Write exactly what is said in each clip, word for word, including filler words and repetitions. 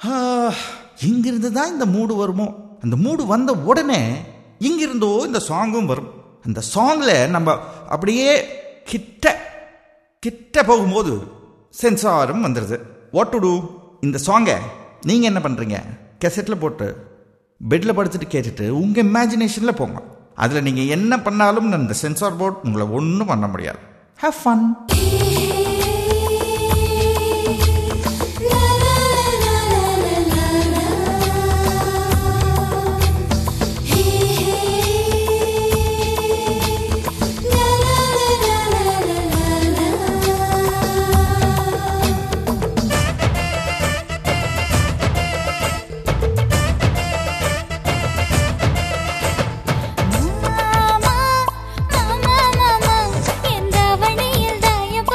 இங்கிருந்து தான் இந்த மூடு வருமோ, அந்த மூடு வந்த உடனே இங்கிருந்தோ இந்த சாங்கும் வரும். அந்த சாங்கில் நம்ம அப்படியே கிட்ட கிட்ட போகும்போது சென்சாரும் வந்துடுது. What to do? இந்த சாங்கை நீங்கள் என்ன பண்ணுறீங்க? கேசட்டில் போட்டு பெட்டில் படுத்துட்டு கேட்டுட்டு உங்கள் இமேஜினேஷனில் போங்க. அதில் நீங்கள் என்ன பண்ணாலும் இந்த சென்சார் போர்ட் உங்களை ஒன்றும் பண்ண முடியாது. Have fun. மாமா மாமா மாமா எந்த வழியில் தாயம்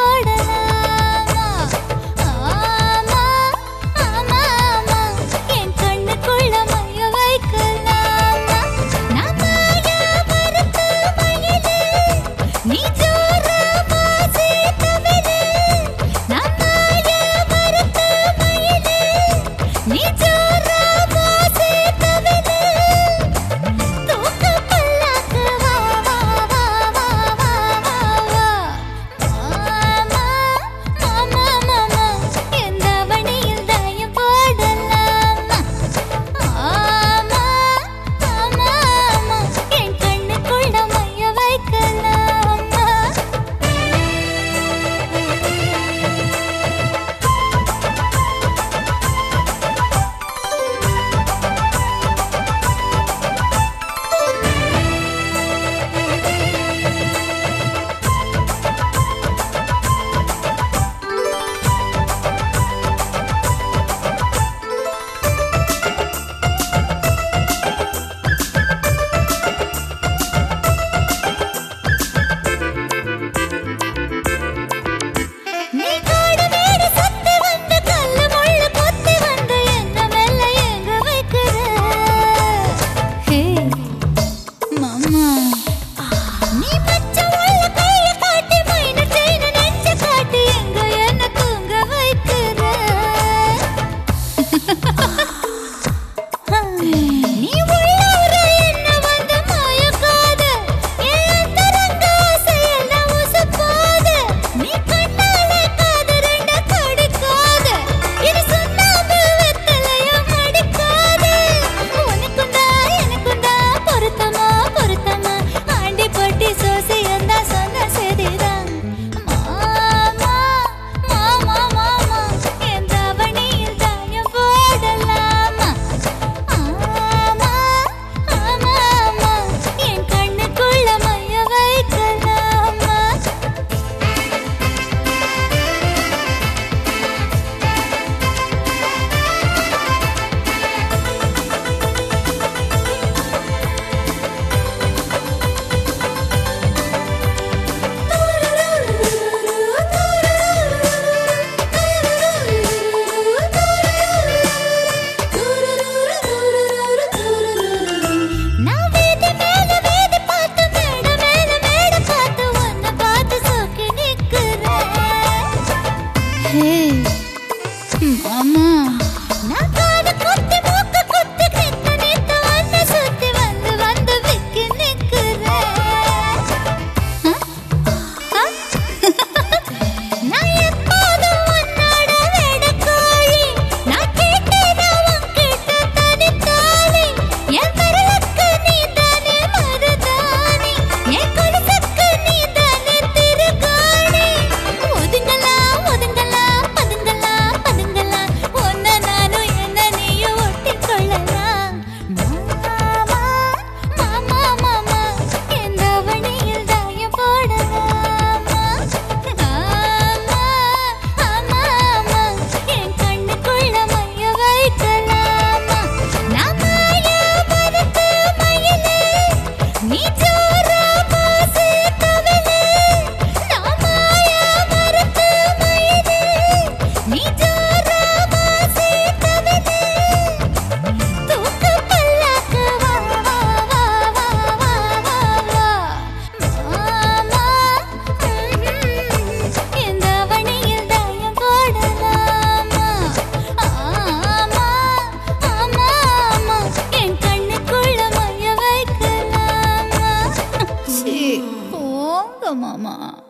வாங்க மாமா.